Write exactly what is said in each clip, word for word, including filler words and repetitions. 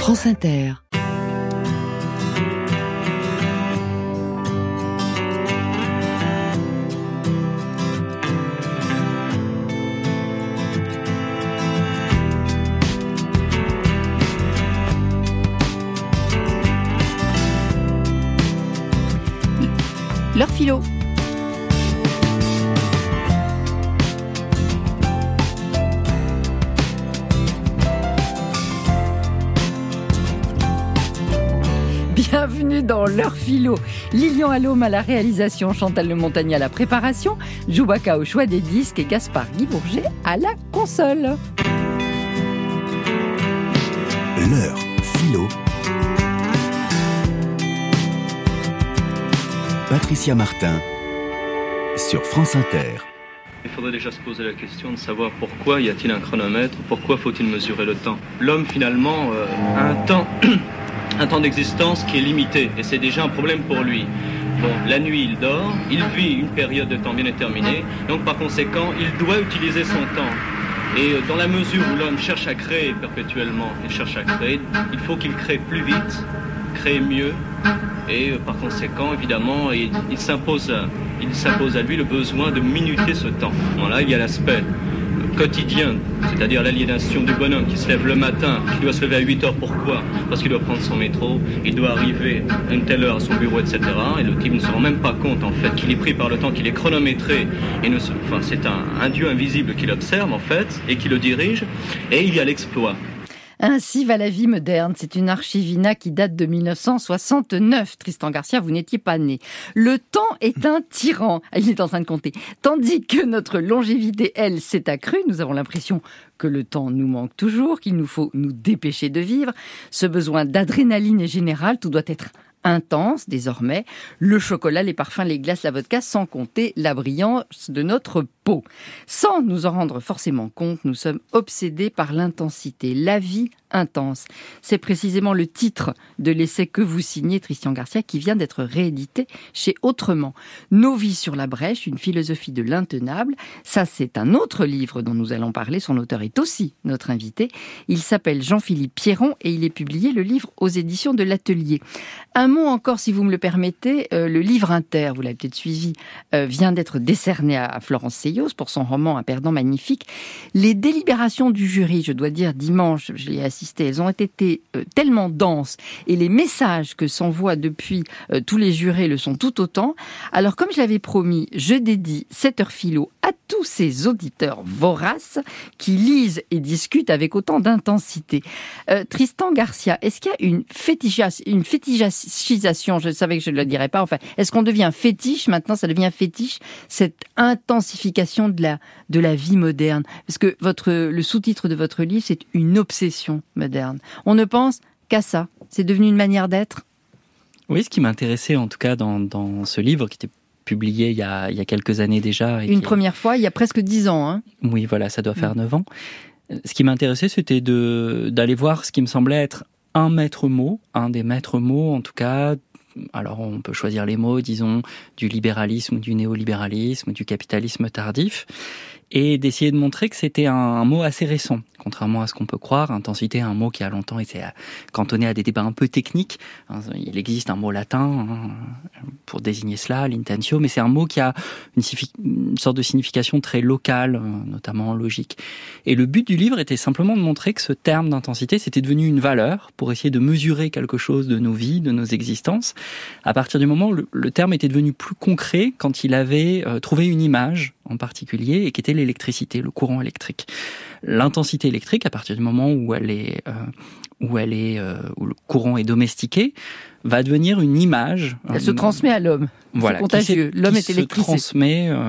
France Inter. L'heure philo. Bienvenue dans l'heure philo. Lilian Allôme à la réalisation, Chantal Le Montagnier à la préparation, Joubaka au choix des disques et Gaspard Guy Bourget à la console. L'heure philo. Patricia Martin sur France Inter. Il faudrait déjà se poser la question de savoir pourquoi y a-t-il un chronomètre, pourquoi faut-il mesurer le temps. L'homme finalement euh, a un temps, un temps d'existence qui est limité et c'est déjà un problème pour lui. Bon, la nuit il dort, il vit une période de temps bien déterminée, donc par conséquent il doit utiliser son temps. Et dans la mesure où l'homme cherche à créer perpétuellement, il cherche à créer, il faut qu'il crée plus vite, crée mieux. Et euh, par conséquent, évidemment, il, il, s'impose à, il s'impose à lui le besoin de minuter ce temps. Bon, là, il y a l'aspect quotidien, c'est-à-dire l'aliénation du bonhomme qui se lève le matin, qui doit se lever à huit heures. Pourquoi ? Parce qu'il doit prendre son métro, il doit arriver à une telle heure à son bureau, et cetera. Et le type ne se rend même pas compte, en fait, qu'il est pris par le temps, qu'il est chronométré. Et ne se, enfin, c'est un, un dieu invisible qui l'observe, en fait, et qui le dirige. Et il y a l'exploit. Ainsi va la vie moderne. C'est une archivina qui date de mille neuf cent soixante-neuf. Tristan Garcia, vous n'étiez pas né. Le temps est un tyran. Il est en train de compter. Tandis que notre longévité, elle, s'est accrue. Nous avons l'impression que le temps nous manque toujours, qu'il nous faut nous dépêcher de vivre. Ce besoin d'adrénaline est général. Tout doit être intense désormais. Le chocolat, les parfums, les glaces, la vodka, sans compter la brillance de notre peau. Sans nous en rendre forcément compte, nous sommes obsédés par l'intensité. La vie intense. C'est précisément le titre de l'essai que vous signez, Tristan Garcia, qui vient d'être réédité chez Autrement. Nos vies sur la brèche, une philosophie de l'intenable. Ça, c'est un autre livre dont nous allons parler. Son auteur est aussi notre invité. Il s'appelle Jean-Philippe Pierron et il est publié, le livre, aux éditions de l'Atelier. Un mot encore, si vous me le permettez, euh, le livre Inter, vous l'avez peut-être suivi, euh, vient d'être décerné à, à Florence Seyos pour son roman Un perdant magnifique. Les délibérations du jury, je dois dire, dimanche, je l'ai assisté, elles ont été euh, tellement denses et les messages que s'envoient depuis euh, tous les jurés le sont tout autant. Alors, comme je l'avais promis, je dédie cette heure philo à tous ces auditeurs voraces qui lisent et discutent avec autant d'intensité. Euh, Tristan Garcia, est-ce qu'il y a une fétichisation, une fétichisation, je savais que je ne le dirais pas, enfin, est-ce qu'on devient fétiche, maintenant ça devient fétiche, cette intensification de la, de la vie moderne? Parce que votre, le sous-titre de votre livre, c'est une obsession moderne. On ne pense qu'à ça. C'est devenu une manière d'être? Oui, ce qui m'intéressait en tout cas dans, dans ce livre qui était publié il y a, il y a quelques années déjà. Et une qui... première fois, il y a presque dix ans. Hein. Oui, voilà, ça doit faire neuf ans. Ce qui m'intéressait, c'était de, d'aller voir ce qui me semblait être un maître mot, un des maîtres mots en tout cas. Alors on peut choisir les mots, disons, du libéralisme ou du néolibéralisme ou du capitalisme tardif, et d'essayer de montrer que c'était un, un mot assez récent, contrairement à ce qu'on peut croire. Intensité, un mot qui a longtemps été cantonné à des débats un peu techniques. Il existe un mot latin hein, pour désigner cela, l'intentio, mais c'est un mot qui a une, une sorte de signification très locale, notamment logique. Et le but du livre était simplement de montrer que ce terme d'intensité, c'était devenu une valeur pour essayer de mesurer quelque chose de nos vies, de nos existences, à partir du moment où le, le terme était devenu plus concret quand il avait euh, trouvé une image en particulier et qui était l'électricité, le courant électrique. L'intensité électrique, à partir du moment où elle est, euh, où elle est, euh, où le courant est domestiqué, va devenir une image. Elle euh, se transmet à l'homme. Voilà, c'est contagieux. Qui, l'homme qui est électrisé. se transmet euh,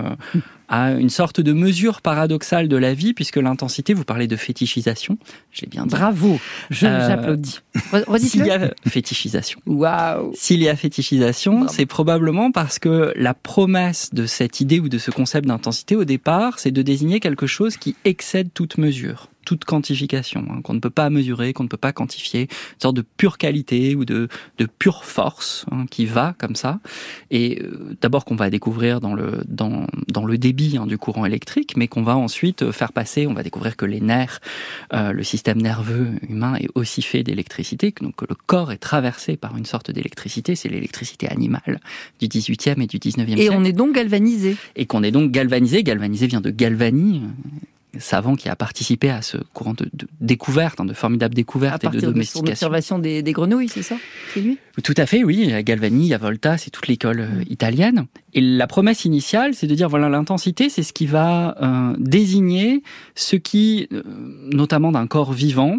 à une sorte de mesure paradoxale de la vie, puisque l'intensité, vous parlez de fétichisation, je l'ai bien dit. Bravo, je, euh, j'applaudis. Redites-le. S'il y a fétichisation. Waouh. S'il y a fétichisation, Bravo. C'est probablement parce que la promesse de cette idée ou de ce concept d'intensité, au départ, c'est de désigner quelque chose qui excède toute mesure. toute quantification, hein, qu'on ne peut pas mesurer, qu'on ne peut pas quantifier, une sorte de pure qualité ou de, de pure force hein, qui va comme ça. Et euh, d'abord qu'on va découvrir dans le, dans, dans le débit hein, du courant électrique, mais qu'on va ensuite faire passer, on va découvrir que les nerfs, euh, le système nerveux humain est aussi fait d'électricité, donc que le corps est traversé par une sorte d'électricité, c'est l'électricité animale du dix-huitième et du dix-neuvième siècle. Et on est donc galvanisé. Et qu'on est donc galvanisé, galvanisé vient de Galvani, savant qui a participé à ce courant de, de découverte, hein, de formidables découvertes et de domestication. À partir de son observation des, des grenouilles, c'est ça? C'est lui? Tout à fait, oui. Il y a Galvani, il y a Volta, c'est toute l'école euh, italienne. Et la promesse initiale, c'est de dire, voilà, l'intensité, c'est ce qui va euh, désigner ce qui, euh, notamment d'un corps vivant,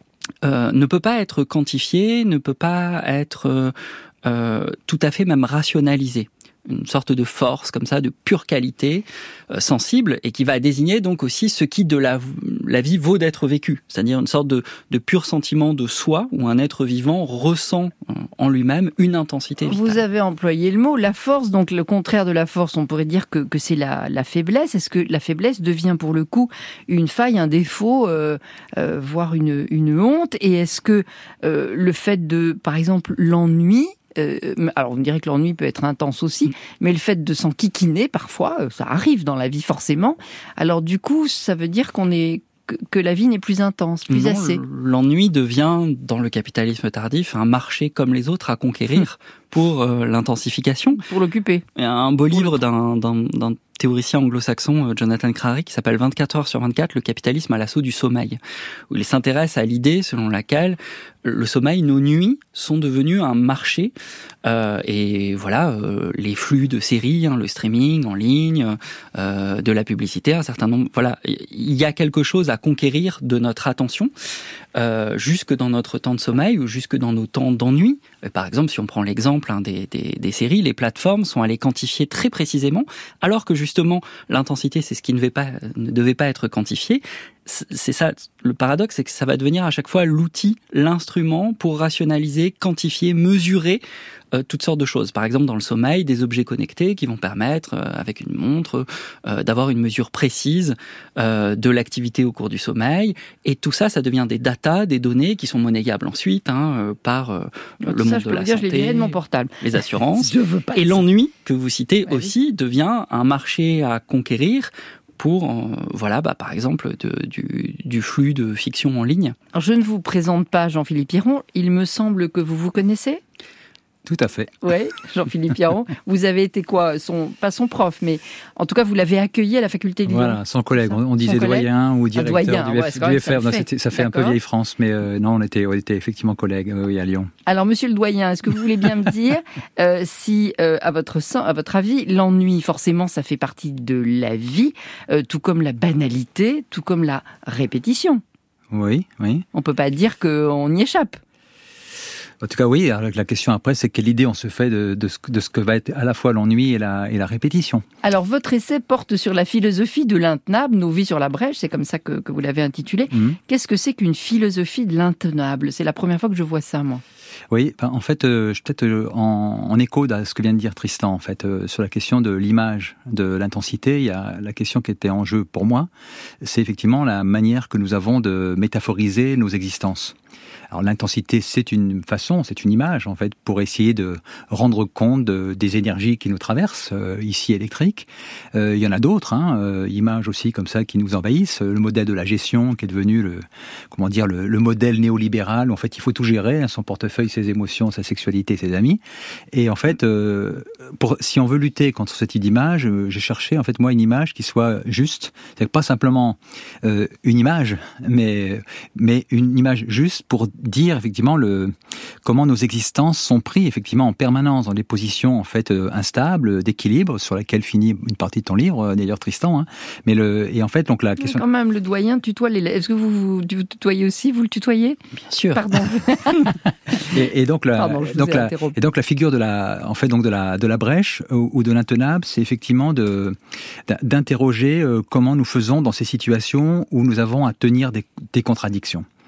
euh, ne peut pas être quantifié, ne peut pas être euh, euh, tout à fait même rationalisé. Une sorte de force comme ça, de pure qualité, euh, sensible, et qui va désigner donc aussi ce qui de la, la vie vaut d'être vécu. C'est-à-dire une sorte de, de pur sentiment de soi, où un être vivant ressent en lui-même une intensité vitale. Vous avez employé le mot, la force, donc le contraire de la force, on pourrait dire que, que c'est la, la faiblesse. Est-ce que la faiblesse devient pour le coup une faille, un défaut, euh, euh, voire une, une honte? Et est-ce que euh, le fait de, par exemple, l'ennui, Euh, alors on me dirait que l'ennui peut être intense aussi, mais le fait de s'enquiquiner parfois, ça arrive dans la vie forcément. Alors du coup, ça veut dire qu'on est que, que la vie n'est plus intense, plus non, assez. L'ennui devient, dans le capitalisme tardif, un marché comme les autres à conquérir pour euh, l'intensification. Pour l'occuper. Il y a un beau livre d'un, d'un, d'un théoricien anglo-saxon, Jonathan Crary, qui s'appelle vingt-quatre heures sur vingt-quatre, le capitalisme à l'assaut du sommeil, où il s'intéresse à l'idée selon laquelle le sommeil, nos nuits, sont devenus un marché. Euh, et voilà, euh, les flux de séries, hein, le streaming en ligne, euh, de la publicité, un certain nombre. Voilà, il y a quelque chose à conquérir de notre attention, euh, jusque dans notre temps de sommeil ou jusque dans nos temps d'ennui. Par exemple, si on prend l'exemple hein, des, des, des séries, les plateformes sont allées quantifier très précisément, alors que justement l'intensité, c'est ce qui ne devait pas, ne devait pas être quantifié. C'est ça, le paradoxe, c'est que ça va devenir à chaque fois l'outil, l'instrument pour rationaliser, quantifier, mesurer euh, toutes sortes de choses. Par exemple, dans le sommeil, des objets connectés qui vont permettre, euh, avec une montre, euh, d'avoir une mesure précise euh, de l'activité au cours du sommeil. Et tout ça, ça devient des datas, des données qui sont monnayables ensuite hein, euh, par euh, le ça, monde je de la dire, santé, je l'ai de mon portable. Les assurances. Je veux pas et l'ennui que vous citez ouais, aussi oui. devient un marché à conquérir pour, euh, voilà, bah, par exemple, de, du, du flux de fiction en ligne. Alors, je ne vous présente pas Jean-Philippe Piron. Il me semble que vous vous connaissez ? Tout à fait. Oui, Jean-Philippe Piron. Vous avez été quoi son, pas son prof, mais en tout cas, vous l'avez accueilli à la faculté de Lyon. Voilà, son collègue. On, on disait doyen ou directeur doyen, du, ouais, F, du F R. Ça fait, ça fait un peu vieille France, mais euh, non, on était, on était effectivement collègues euh, oui, à Lyon. Alors, monsieur le doyen, est-ce que vous voulez bien me dire euh, si, euh, à, votre, à votre avis, l'ennui, forcément, ça fait partie de la vie, euh, tout comme la banalité, tout comme la répétition. Oui, oui. On ne peut pas dire qu'on y échappe. En tout cas, oui. Alors, la question après, c'est quelle idée on se fait de, de, ce, de ce que va être à la fois l'ennui et la, et la répétition. Alors, votre essai porte sur la philosophie de l'intenable, Nos vies sur la brèche, c'est comme ça que, que vous l'avez intitulé. Mmh. Qu'est-ce que c'est qu'une philosophie de l'intenable ? C'est la première fois que je vois ça, moi. Oui, ben en fait, euh, je peut-être euh, en, en écho à ce que vient de dire Tristan, en fait, euh, sur la question de l'image, de l'intensité, il y a la question qui était en jeu pour moi, c'est effectivement la manière que nous avons de métaphoriser nos existences. Alors l'intensité, c'est une façon, c'est une image en fait pour essayer de rendre compte de, des énergies qui nous traversent, euh, ici électriques. Euh, il y en a d'autres, hein, euh, images aussi comme ça qui nous envahissent. Le modèle de la gestion qui est devenu le, comment dire, le, le modèle néolibéral. En fait, il faut tout gérer, hein, son portefeuille, ses émotions, sa sexualité, ses amis. Et en fait, euh, pour, si on veut lutter contre ce type d'image, euh, j'ai cherché en fait moi une image qui soit juste, c'est-à-dire pas simplement euh, une image, mais mais une image juste pour dire effectivement le comment nos existences sont prises effectivement en permanence dans des positions en fait euh, instables d'équilibre sur laquelle finit une partie de ton livre d'ailleurs Tristan hein. Mais le et en fait donc la question mais quand même le doyen tutoie les est-ce que vous vous, vous tutoyez aussi vous le tutoyez bien sûr pardon et, et donc la pardon, donc la et donc la figure de la en fait donc de la de la brèche ou, ou de l'intenable c'est effectivement de d'interroger euh, comment nous faisons dans ces situations où nous avons à tenir des, des contradictions.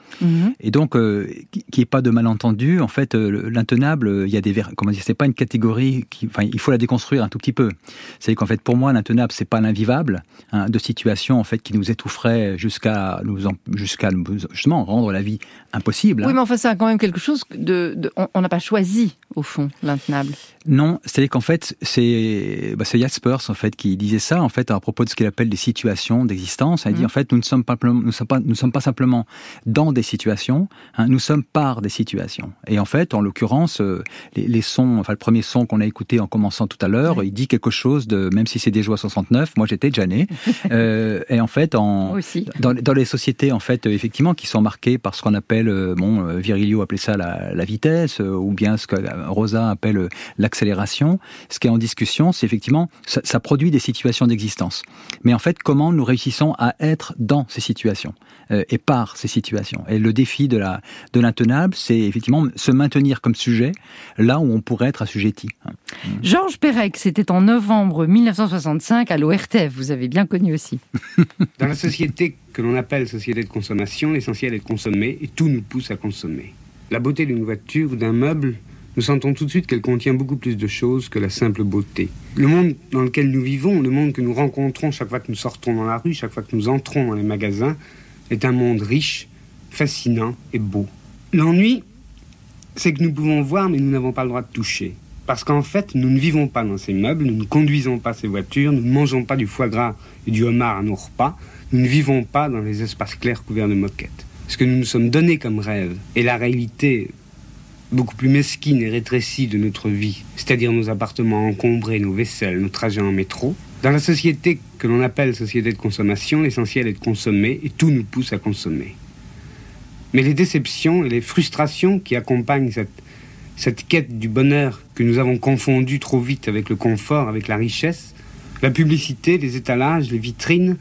Mmh. Et donc, euh, qu'il n'y ait pas de malentendu, en fait, euh, l'intenable, il y a des, comment dire, c'est pas une catégorie qui, enfin, il faut la déconstruire un tout petit peu. C'est qu'en fait, pour moi, l'intenable, c'est pas l'invivable, hein, de situations en fait qui nous étoufferaient jusqu'à nous, jusqu'à nous, justement rendre la vie impossible. Oui, hein. mais enfin, c'est quand même quelque chose de, de on n'a pas choisi au fond l'intenable. Non, c'est-à-dire qu'en fait, c'est, bah, c'est Jaspers en fait qui disait ça en fait à propos de ce qu'il appelle des situations d'existence. Il mmh. dit en fait, nous ne sommes pas, nous sommes pas, nous sommes pas simplement dans des situations, hein, nous sommes par des situations. Et en fait, en l'occurrence, euh, les, les sons, enfin le premier son qu'on a écouté en commençant tout à l'heure, oui. il dit quelque chose de, même si c'est des joies soixante-neuf, moi j'étais déjà né. euh, et en fait, en, dans, dans les sociétés en fait, effectivement, qui sont marquées par ce qu'on appelle, euh, bon, euh, Virilio appelait ça la, la vitesse, euh, ou bien ce que Rosa appelle euh, l'accélération. Ce qui est en discussion, c'est effectivement, ça, ça produit des situations d'existence. Mais en fait, comment nous réussissons à être dans ces situations euh, et par ces situations. Et le défi de la de l'intenable, c'est effectivement se maintenir comme sujet là où on pourrait être assujetti. Georges Perec, c'était en novembre mille neuf cent soixante-cinq à l'O R T F. Vous avez bien connu aussi. Dans la société que l'on appelle société de consommation, l'essentiel est de consommer et tout nous pousse à consommer. La beauté d'une voiture ou d'un meuble, nous sentons tout de suite qu'elle contient beaucoup plus de choses que la simple beauté. Le monde dans lequel nous vivons, le monde que nous rencontrons chaque fois que nous sortons dans la rue, chaque fois que nous entrons dans les magasins, est un monde riche, fascinant et beau. L'ennui, c'est que nous pouvons voir, mais nous n'avons pas le droit de toucher. Parce qu'en fait, nous ne vivons pas dans ces meubles, nous ne conduisons pas ces voitures, nous ne mangeons pas du foie gras et du homard à nos repas, nous ne vivons pas dans les espaces clairs couverts de moquettes. Ce que nous nous sommes donnés comme rêve est la réalité beaucoup plus mesquine et rétrécie de notre vie, c'est-à-dire nos appartements encombrés, nos vaisselles, nos trajets en métro. Dans la société que l'on appelle société de consommation, l'essentiel est de consommer et tout nous pousse à consommer. Mais les déceptions et les frustrations qui accompagnent cette, cette quête du bonheur que nous avons confondu trop vite avec le confort, avec la richesse, la publicité, les étalages, les vitrines,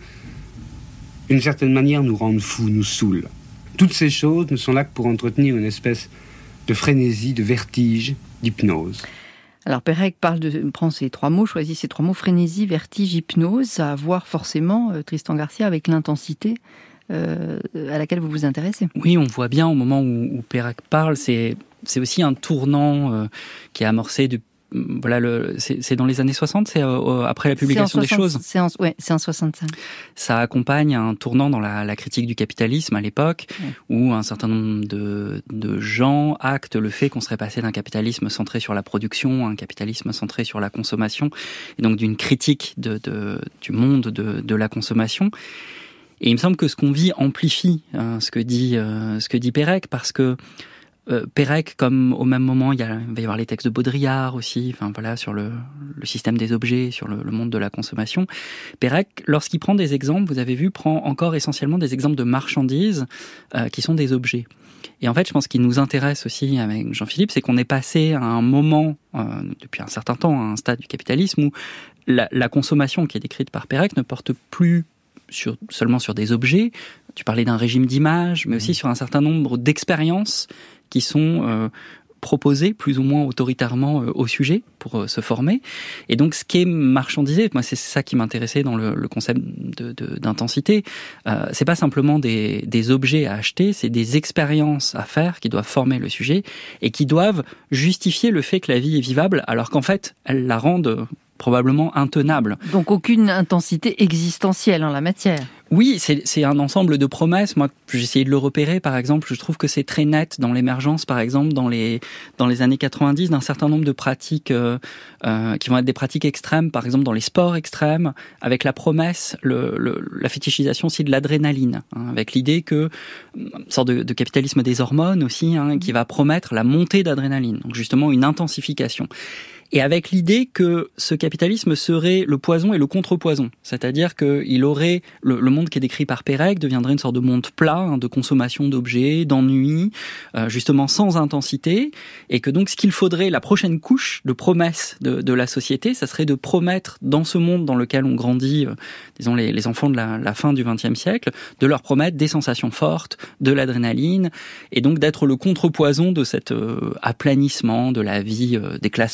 d'une certaine manière nous rendent fous, nous saoulent. Toutes ces choses ne sont là que pour entretenir une espèce de frénésie, de vertige, d'hypnose. Alors Perec parle de, prend ces trois mots, choisit ces trois mots, frénésie, vertige, hypnose, ça a à voir forcément, euh, Tristan Garcia, avec l'intensité euh, à laquelle vous vous intéressez. Oui, on voit bien au moment où, où Perec parle, c'est, c'est aussi un tournant euh, qui est amorcé depuis Voilà, le, c'est, c'est dans les années soixante, c'est euh, après la publication soixante, des choses. C'est en, ouais, c'est en soixante-cinq. Ça accompagne un tournant dans la, la critique du capitalisme à l'époque, ouais. où un certain nombre de, de gens actent le fait qu'on serait passé d'un capitalisme centré sur la production à un capitalisme centré sur la consommation, et donc d'une critique de, de, du monde de, de la consommation. Et il me semble que ce qu'on vit amplifie hein, ce que dit euh, ce que dit Perec, parce que Euh, Perec, comme au même moment, il, y a, il va y avoir les textes de Baudrillard aussi, enfin voilà, sur le, le système des objets, sur le, le monde de la consommation. Perec, lorsqu'il prend des exemples, vous avez vu, prend encore essentiellement des exemples de marchandises euh, qui sont des objets. Et en fait, je pense qu'il nous intéresse aussi avec Jean-Philippe, c'est qu'on est passé à un moment, euh, depuis un certain temps, à un stade du capitalisme où la, la consommation qui est décrite par Perec ne porte plus sur, seulement sur des objets. Tu parlais d'un régime d'image, mais aussi sur un certain nombre d'expériences qui sont euh, proposés plus ou moins autoritairement euh, au sujet pour euh, se former. Et donc, ce qui est marchandisé, moi, c'est ça qui m'intéressait dans le, le concept de, de, d'intensité. Euh, c'est pas simplement des, des objets à acheter, c'est des expériences à faire qui doivent former le sujet et qui doivent justifier le fait que la vie est vivable, alors qu'en fait, elles la rendent probablement intenable. Donc, aucune intensité existentielle en la matière. Oui, c'est, c'est un ensemble de promesses. Moi, j'ai essayé de le repérer, par exemple. Je trouve que c'est très net dans l'émergence, par exemple, dans les dans les années quatre-vingt-dix, d'un certain nombre de pratiques euh, euh, qui vont être des pratiques extrêmes, par exemple dans les sports extrêmes, avec la promesse, le, le, la fétichisation aussi de l'adrénaline, hein, avec l'idée que une sorte de, de capitalisme des hormones aussi, hein, qui va promettre la montée d'adrénaline, donc justement une intensification. Et avec l'idée que ce capitalisme serait le poison et le contre-poison. C'est-à-dire qu'il aurait, le, le monde qui est décrit par Perec deviendrait une sorte de monde plat, hein, de consommation d'objets, d'ennui, euh, justement sans intensité, et que donc ce qu'il faudrait, la prochaine couche de promesse de, de la société, ça serait de promettre dans ce monde dans lequel on grandit, euh, disons les, les enfants de la, la fin du vingtième siècle, de leur promettre des sensations fortes, de l'adrénaline, et donc d'être le contre-poison de cet euh, aplanissement de la vie euh, des classes moyennes,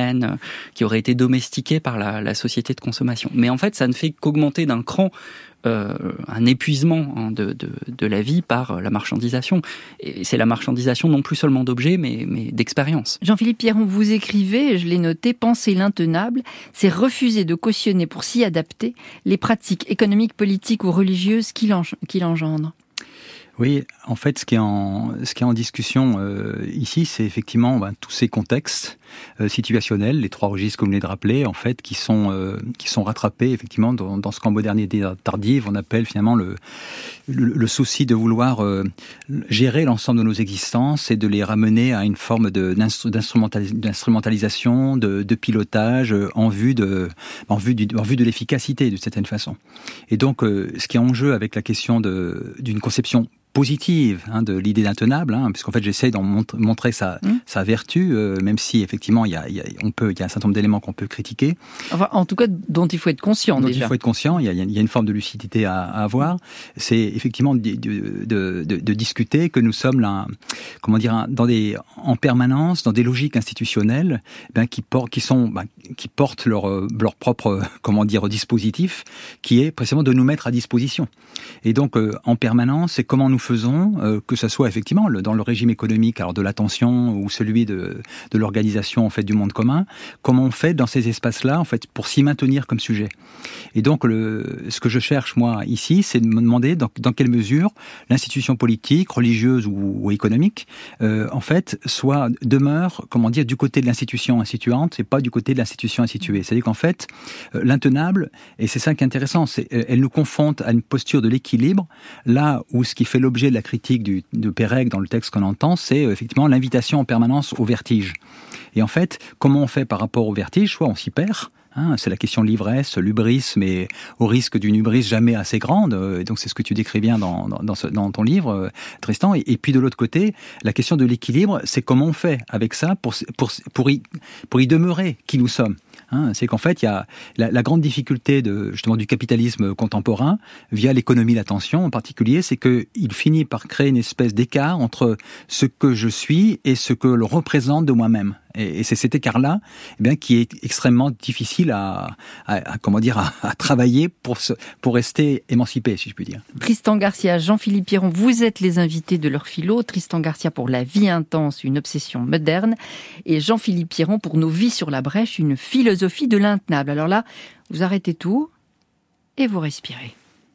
humaine, euh, qui aurait été domestiquée par la, la société de consommation. Mais en fait, ça ne fait qu'augmenter d'un cran euh, un épuisement hein, de, de, de la vie par la marchandisation. Et c'est la marchandisation non plus seulement d'objets, mais, mais d'expériences. Jean-Philippe Pierron, vous écrivez, je l'ai noté, penser l'intenable, c'est refuser de cautionner pour s'y adapter les pratiques économiques, politiques ou religieuses qui l'engendrent. Oui, en fait, ce qui est en, ce qui est en discussion euh, ici, c'est effectivement ben, tous ces contextes euh, situationnels, les trois registres que vous venez de rappeler, en fait, qui sont euh, qui sont rattrapés effectivement dans, dans ce qu'en modernité tardive on appelle finalement le le, le souci de vouloir euh, gérer l'ensemble de nos existences et de les ramener à une forme de d'instrumentalis- d'instrumentalisation, de, de pilotage euh, en vue de en vue du, en vue de l'efficacité d'une certaine façon. Et donc, euh, ce qui est en jeu avec la question de d'une conception positive hein, de l'idée d'intenable, hein, puisqu'en fait j'essaie d'en mont- montrer sa, mmh. sa vertu, euh, même si effectivement il y a, il y a, on peut, il y a un certain nombre d'éléments qu'on peut critiquer. Enfin, en tout cas, dont il faut être conscient dont déjà. Il faut être conscient, il y a, il y a une forme de lucidité à, à avoir. C'est effectivement de, de, de, de, de discuter que nous sommes là, comment dire, dans des, en permanence dans des logiques institutionnelles ben, qui, por- qui, sont, ben, qui portent leur, leur propre comment dire, dispositif, qui est précisément de nous mettre à disposition. Et donc euh, en permanence, c'est comment nous faisons, euh, que ce soit effectivement le, dans le régime économique, alors de l'attention ou celui de, de l'organisation en fait du monde commun, comment on fait dans ces espaces-là en fait pour s'y maintenir comme sujet. Et donc le, ce que je cherche moi ici, c'est de me demander dans, dans quelle mesure l'institution politique, religieuse ou, ou économique, euh, en fait, soit demeure, comment dire, du côté de l'institution instituante et pas du côté de l'institution instituée. C'est-à-dire qu'en fait, euh, l'intenable, et c'est ça qui est intéressant, c'est, euh, elle nous confronte à une posture de l'équilibre, là où ce qui fait l'objet de la critique du, de Pérec dans le texte qu'on entend, c'est euh, effectivement l'invitation en permanence au vertige. Et en fait, comment on fait par rapport au vertige? Soit on s'y perd, hein, c'est la question de l'ivresse, l'ubris, mais au risque d'une hubris jamais assez grande, euh, et donc c'est ce que tu décris bien dans, dans, dans, ce, dans ton livre, euh, Tristan, et, et puis de l'autre côté, la question de l'équilibre, c'est comment on fait avec ça pour, pour, pour, y, pour y demeurer qui nous sommes. Hein, c'est qu'en fait, il y a la, la grande difficulté de, justement, du capitalisme contemporain, via l'économie de l'attention en particulier, c'est qu'il finit par créer une espèce d'écart entre ce que je suis et ce que le représente de moi-même. Et, et c'est cet écart-là, eh bien, qui est extrêmement difficile à, à, à comment dire, à, à travailler pour, se, pour rester émancipé, si je puis dire. Tristan Garcia, Jean-Philippe Pierron, vous êtes les invités de leur philo. Tristan Garcia pour La vie intense, une obsession moderne. Et Jean-Philippe Pierron pour Nos vies sur la brèche, une philosophie de l'intenable. Alors là, vous arrêtez tout et vous respirez.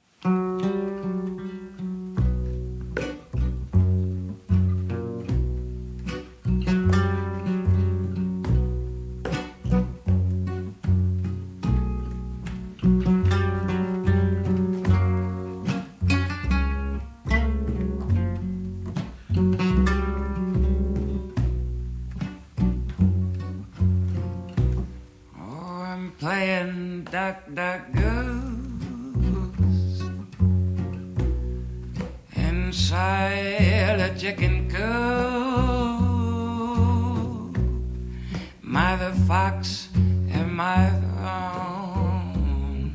Playing duck, duck, goose inside a chicken coop. Am I the fox? Am I the wrong?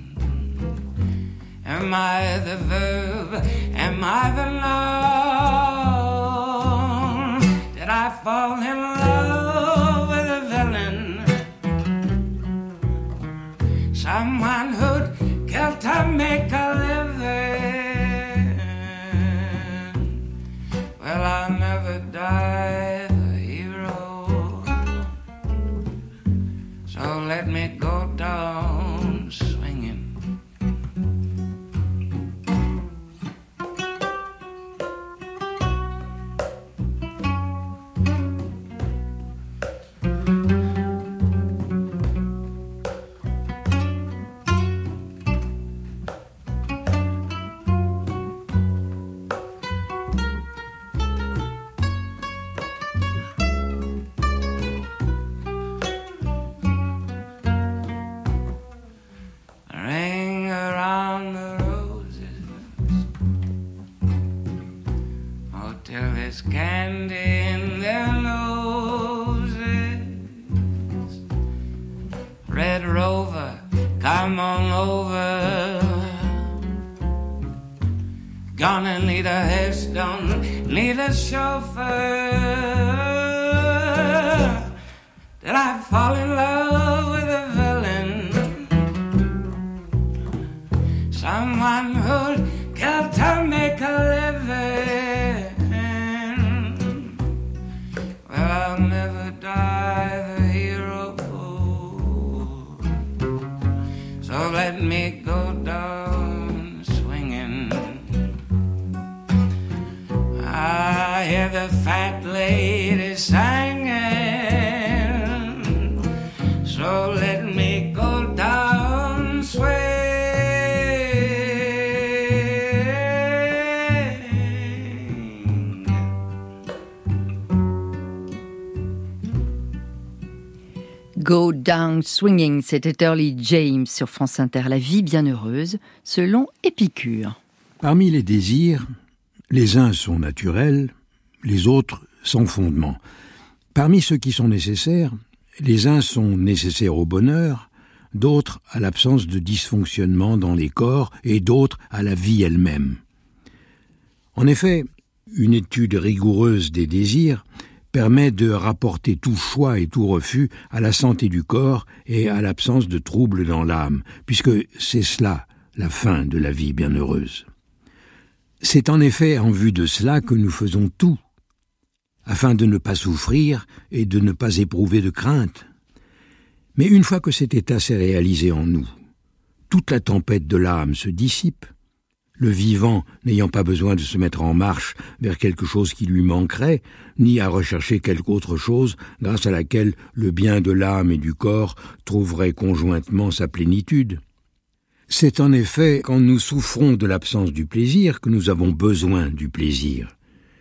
Am I the verb? Am I the noun? Did I fall in love with a villain? Someone who'd kill to make a living. Well, I'll never die the hero, so let me go down swinging. Candy in their noses. Red Rover, come on over. Gonna need a headstone, need a chauffeur. Did I fall in love singing. So let me go down swing. Go Down Swinging, c'était Early James sur France Inter, la vie bienheureuse, selon Épicure. Parmi les désirs, les uns sont naturels, les autres sans fondement. Parmi ceux qui sont nécessaires, les uns sont nécessaires au bonheur, d'autres à l'absence de dysfonctionnement dans les corps et d'autres à la vie elle-même. En effet, une étude rigoureuse des désirs permet de rapporter tout choix et tout refus à la santé du corps et à l'absence de troubles dans l'âme, puisque c'est cela la fin de la vie bienheureuse. C'est en effet en vue de cela que nous faisons tout, afin de ne pas souffrir et de ne pas éprouver de crainte. Mais une fois que cet état s'est réalisé en nous, toute la tempête de l'âme se dissipe, le vivant n'ayant pas besoin de se mettre en marche vers quelque chose qui lui manquerait, ni à rechercher quelque autre chose grâce à laquelle le bien de l'âme et du corps trouverait conjointement sa plénitude. C'est en effet quand nous souffrons de l'absence du plaisir que nous avons besoin du plaisir.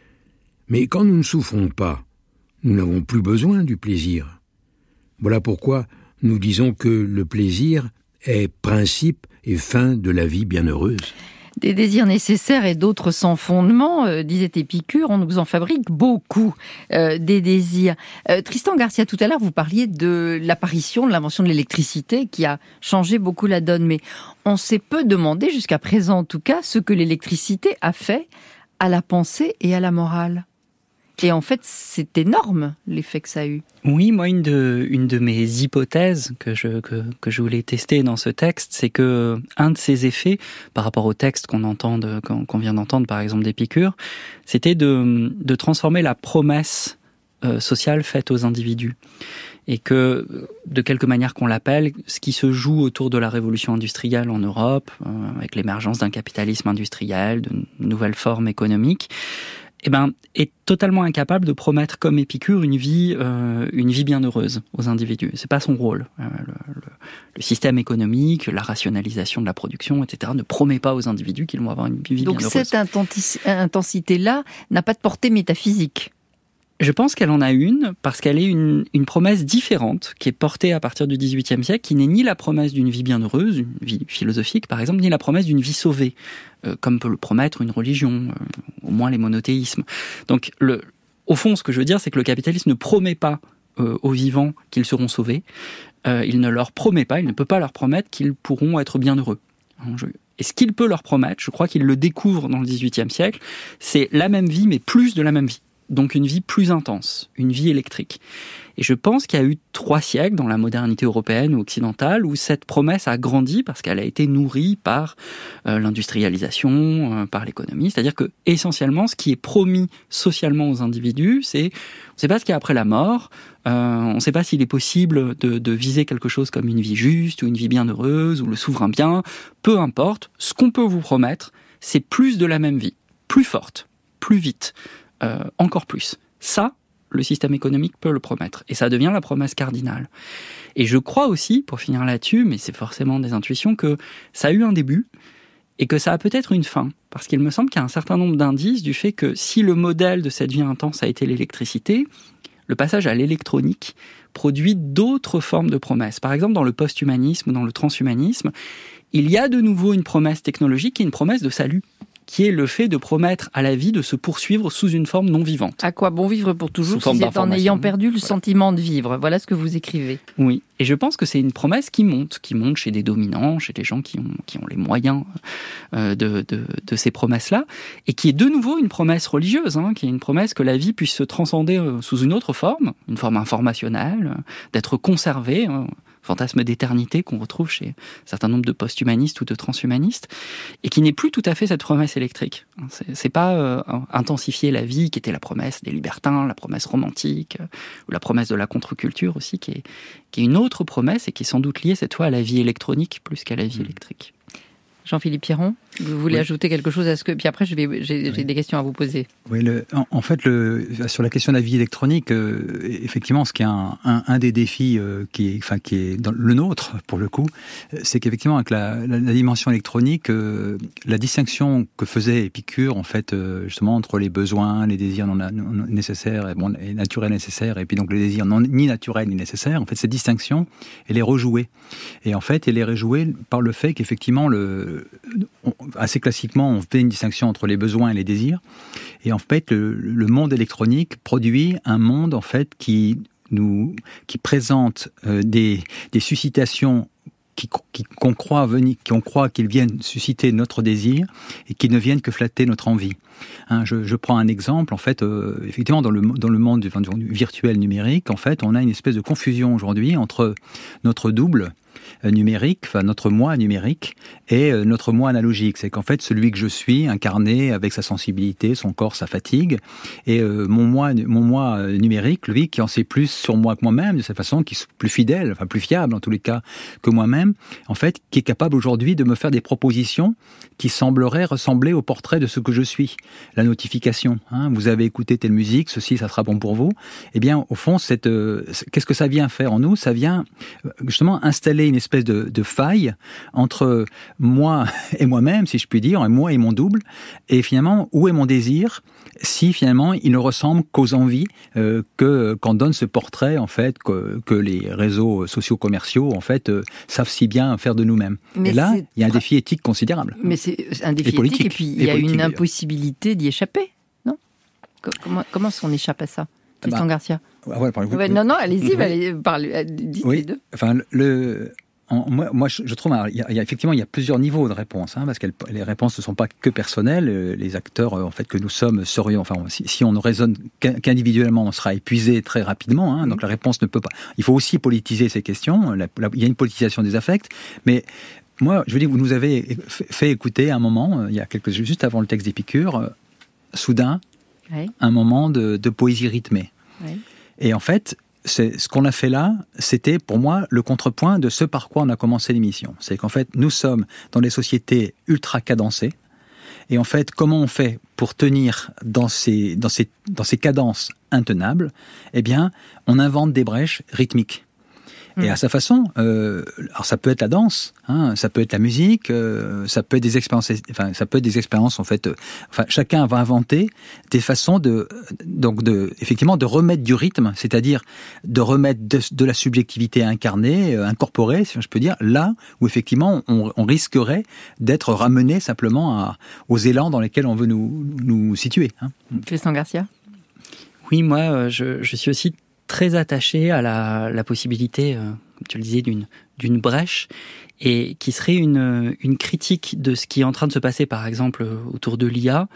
Mais quand nous ne souffrons pas, nous n'avons plus besoin du plaisir. Voilà pourquoi nous disons que le plaisir est principe et fin de la vie bienheureuse. Des désirs nécessaires et d'autres sans fondement, euh, disait Épicure, on nous en fabrique beaucoup, euh, des désirs. Euh, Tristan Garcia, tout à l'heure, vous parliez de l'apparition, de l'invention de l'électricité qui a changé beaucoup la donne, mais on s'est peu demandé, jusqu'à présent en tout cas, ce que l'électricité a fait à la pensée et à la morale. Et en fait, c'est énorme l'effet que ça a eu. Oui, moi, une de, une de mes hypothèses que je, que, que je voulais tester dans ce texte, c'est que un de ces effets, par rapport au texte qu'on entend, de, qu'on, qu'on vient d'entendre, par exemple, d'Épicure, c'était de, de transformer la promesse euh, sociale faite aux individus. Et que, de quelque manière qu'on l'appelle, ce qui se joue autour de la révolution industrielle en Europe, euh, avec l'émergence d'un capitalisme industriel, de nouvelles formes économiques, eh ben, est totalement incapable de promettre comme Épicure une vie, euh, une vie bienheureuse aux individus. C'est pas son rôle. Euh, le, le, le système économique, la rationalisation de la production, et cetera, ne promet pas aux individus qu'ils vont avoir une vie Donc bienheureuse. Donc cette intensi- intensité-là n'a pas de portée métaphysique. Je pense qu'elle en a une, parce qu'elle est une, une promesse différente, qui est portée à partir du dix-huitième siècle, qui n'est ni la promesse d'une vie bienheureuse, une vie philosophique par exemple, ni la promesse d'une vie sauvée, euh, comme peut le promettre une religion, euh, au moins les monothéismes. Donc, le, au fond, ce que je veux dire, c'est que le capitalisme ne promet pas euh, aux vivants qu'ils seront sauvés, euh, il ne leur promet pas, il ne peut pas leur promettre qu'ils pourront être bienheureux. Et ce qu'il peut leur promettre, je crois qu'il le découvre dans le dix-huitième siècle, c'est la même vie, mais plus de la même vie. Donc une vie plus intense, une vie électrique. Et je pense qu'il y a eu trois siècles dans la modernité européenne ou occidentale où cette promesse a grandi parce qu'elle a été nourrie par euh, l'industrialisation, euh, par l'économie. C'est-à-dire que essentiellement, ce qui est promis socialement aux individus, c'est on ne sait pas ce qu'il y a après la mort, euh, on ne sait pas s'il est possible de, de viser quelque chose comme une vie juste ou une vie bienheureuse ou le souverain bien. Peu importe, ce qu'on peut vous promettre, c'est plus de la même vie, plus forte, plus vite. Euh, encore plus. Ça, le système économique peut le promettre. Et ça devient la promesse cardinale. Et je crois aussi, pour finir là-dessus, mais c'est forcément des intuitions, que ça a eu un début et que ça a peut-être une fin. Parce qu'il me semble qu'il y a un certain nombre d'indices du fait que si le modèle de cette vie intense a été l'électricité, le passage à l'électronique produit d'autres formes de promesses. Par exemple, dans le post-humanisme ou dans le transhumanisme, il y a de nouveau une promesse technologique qui est une promesse de salut, qui est le fait de promettre à la vie de se poursuivre sous une forme non vivante. À quoi bon vivre pour toujours si c'est en ayant perdu le voilà. sentiment de vivre. Voilà ce que vous écrivez. Oui, et je pense que c'est une promesse qui monte, qui monte chez des dominants, chez des gens qui ont, qui ont les moyens euh, de, de, de ces promesses-là, et qui est de nouveau une promesse religieuse, hein, qui est une promesse que la vie puisse se transcender euh, sous une autre forme, une forme informationnelle, euh, d'être conservée, hein, fantasme d'éternité qu'on retrouve chez un certain nombre de post-humanistes ou de transhumanistes, et qui n'est plus tout à fait cette promesse électrique. C'est, c'est pas euh, intensifier la vie, qui était la promesse des libertins, la promesse romantique, euh, ou la promesse de la contre-culture aussi, qui est, qui est une autre promesse et qui est sans doute liée cette fois à la vie électronique plus qu'à la vie électrique. Jean-Philippe Piron, vous voulez oui. ajouter quelque chose à ce que... Puis après, je vais, j'ai, oui. j'ai des questions à vous poser. Oui, le, en, en fait, le, sur la question de la vie électronique, euh, effectivement, ce qui est un, un, un des défis euh, qui, est, enfin, qui est dans le nôtre, pour le coup, c'est qu'effectivement, avec la, la, la dimension électronique, euh, la distinction que faisait Épicure, en fait, euh, justement, entre les besoins, les désirs non, non nécessaires, et, bon, et naturels nécessaires, et puis donc les désirs non, ni naturels ni nécessaires, en fait, cette distinction, elle est rejouée. Et en fait, elle est rejouée par le fait qu'effectivement, le On, assez classiquement, on fait une distinction entre les besoins et les désirs. Et en fait, le, le monde électronique produit un monde en fait qui nous, qui présente euh, des, des suscitations qui, qui, qu'on croit venir, qu'on croit qu'ils viennent susciter notre désir et qui ne viennent que flatter notre envie. Hein, je, je prends un exemple. En fait, euh, effectivement, dans le dans le monde du, enfin, du virtuel numérique, en fait, on a une espèce de confusion aujourd'hui entre notre double numérique, enfin notre moi numérique et notre moi analogique. C'est qu'en fait, celui que je suis, incarné avec sa sensibilité, son corps, sa fatigue, et euh, mon moi, mon moi numérique, lui, qui en sait plus sur moi que moi-même, de cette façon, qui est plus fidèle, enfin plus fiable en tous les cas que moi-même, en fait, qui est capable aujourd'hui de me faire des propositions qui sembleraient ressembler au portrait de ce que je suis. La notification, hein, vous avez écouté telle musique, ceci, ça sera bon pour vous. Eh bien, au fond, cette, euh, qu'est-ce que ça vient faire en nous ? Ça vient justement installer une espèce de, de faille entre moi et moi-même, si je puis dire, et moi et mon double, et finalement, où est mon désir, si finalement il ne ressemble qu'aux envies euh, que qu'en donne ce portrait en fait que, que les réseaux sociaux commerciaux en fait euh, savent si bien faire de nous-mêmes. Mais et là, il y a un défi éthique considérable. Mais c'est un défi et éthique et puis il y a une impossibilité d'y échapper, non ? Comment comment on échappe à ça ? Tristan bah, Garcia. Ah ouais, ouais, non, non, allez-y, oui. allez, parlez, dites oui, les deux. Enfin, le, en, moi, moi, je trouve, il y, a, il y a effectivement, il y a plusieurs niveaux de réponse, hein, parce que les réponses ne sont pas que personnelles. Les acteurs, en fait, que nous sommes, serions, enfin, si, si on ne raisonne qu'individuellement, on sera épuisé très rapidement. Hein, donc la réponse ne peut pas. Il faut aussi politiser ces questions. La, la, il y a une politisation des affects, mais moi, je veux dire, vous nous avez fait écouter un moment, il y a quelques juste avant le texte d'Épicure, euh, soudain, oui. un moment de, de poésie rythmée. Oui. Et en fait, c'est, ce qu'on a fait là, c'était pour moi le contrepoint de ce par quoi on a commencé l'émission. C'est qu'en fait, nous sommes dans des sociétés ultra cadencées. Et en fait, comment on fait pour tenir dans ces, dans ces, dans ces cadences intenables ? Eh bien, on invente des brèches rythmiques. Et à sa façon, euh, alors ça peut être la danse, hein, ça peut être la musique, euh, ça peut être des expériences, enfin ça peut être des expériences en fait. Euh, enfin, chacun va inventer des façons de, donc de, effectivement, de remettre du rythme, c'est-à-dire de remettre de, de la subjectivité incarnée, euh, incorporée, si je peux dire, là où effectivement on, on risquerait d'être ramené simplement à, aux élans dans lesquels on veut nous, nous situer. Hein. Tristan Garcia. Oui, moi, je, je suis aussi très attaché à la, la possibilité, euh, comme tu le disais, d'une, d'une brèche, et qui serait une, une critique de ce qui est en train de se passer, par exemple, autour de l'I A,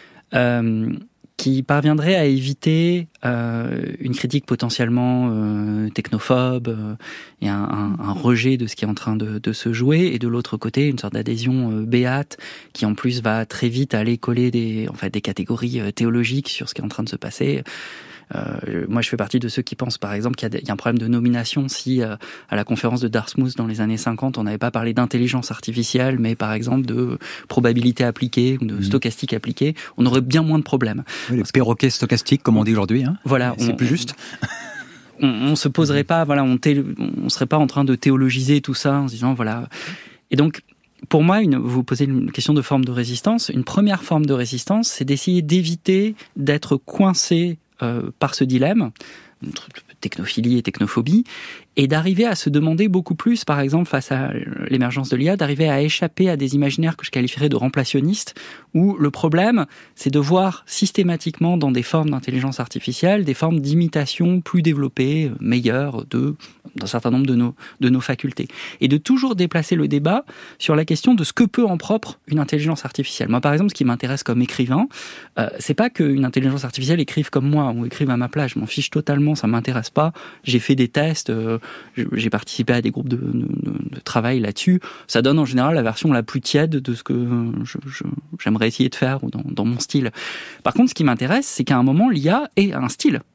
euh, qui parviendrait à éviter euh, une critique potentiellement euh, technophobe euh, et un, un, un rejet de ce qui est en train de, de se jouer, et de l'autre côté, une sorte d'adhésion euh, béate qui, en plus, va très vite aller coller des, en fait, des catégories euh, théologiques sur ce qui est en train de se passer. Euh, moi, je fais partie de ceux qui pensent, par exemple, qu'il y a, des, il y a un problème de nomination si, euh, à la conférence de Dartmouth dans les années cinquante, on n'avait pas parlé d'intelligence artificielle, mais par exemple de probabilité appliquée ou de mmh. stochastique appliquée, on aurait bien moins de problèmes. Oui, les perroquets stochastiques, comme on dit aujourd'hui, hein. Voilà, c'est on, plus juste. On, on se poserait pas, voilà, on, thé, on serait pas en train de théologiser tout ça en se disant, voilà. Et donc, pour moi, une, vous posez une question de forme de résistance. Une première forme de résistance, c'est d'essayer d'éviter d'être coincé Euh, par ce dilemme, technophilie et technophobie, et d'arriver à se demander beaucoup plus, par exemple, face à l'émergence de l'I A, d'arriver à échapper à des imaginaires que je qualifierais de remplationnistes, où le problème, c'est de voir systématiquement dans des formes d'intelligence artificielle, des formes d'imitation plus développées, meilleures, de, d'un certain nombre de nos, de nos facultés. Et de toujours déplacer le débat sur la question de ce que peut en propre une intelligence artificielle. Moi, par exemple, ce qui m'intéresse comme écrivain, euh, c'est pas qu'une intelligence artificielle écrive comme moi, ou écrive à ma place, je m'en fiche totalement, ça m'intéresse pas. J'ai fait des tests, euh, j'ai participé à des groupes de, de, de travail là-dessus. Ça donne en général la version la plus tiède de ce que je, je, j'aimerais essayer de faire ou dans, dans mon style. Par contre, ce qui m'intéresse, c'est qu'à un moment, l'I A ait un style.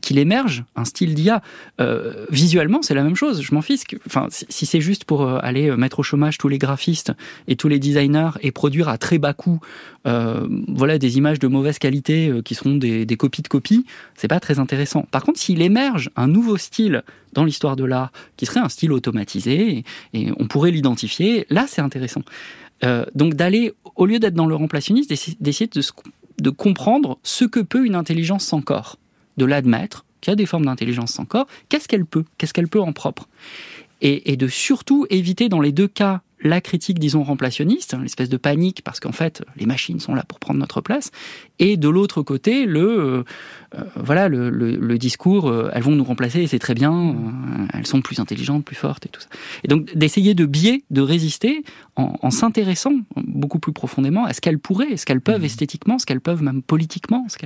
qu'il émerge un style d'I A. Euh, visuellement, c'est la même chose. Je m'en fiche. Enfin, si, si c'est juste pour euh, aller mettre au chômage tous les graphistes et tous les designers et produire à très bas coût, euh, voilà, des images de mauvaise qualité euh, qui seront des, des copies de copies, c'est pas très intéressant. Par contre, s'il émerge un nouveau style dans l'histoire de l'art, qui serait un style automatisé, et, et on pourrait l'identifier, là, c'est intéressant. Euh, donc d'aller, au lieu d'être dans le remplactionnisme, d'essayer, d'essayer de, de comprendre ce que peut une intelligence sans corps, de l'admettre qu'il y a des formes d'intelligence sans corps, qu'est-ce qu'elle peut, qu'est-ce qu'elle peut en propre, et, et de surtout éviter dans les deux cas la critique, disons, remplactionniste, l'espèce de panique, parce qu'en fait, les machines sont là pour prendre notre place, et de l'autre côté, le, euh, euh, voilà, le, le, le discours, euh, elles vont nous remplacer, et c'est très bien, euh, elles sont plus intelligentes, plus fortes, et tout ça. Et donc, d'essayer de biais, de résister, en, en s'intéressant beaucoup plus profondément à ce qu'elles pourraient, ce qu'elles peuvent esthétiquement, ce qu'elles peuvent même politiquement, ce qu'elles...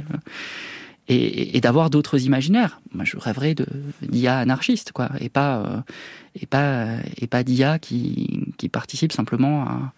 Et, et d'avoir d'autres imaginaires. Moi, je rêverais de d'I A anarchiste, quoi, et pas euh, et pas et pas d'I A qui qui participe simplement à,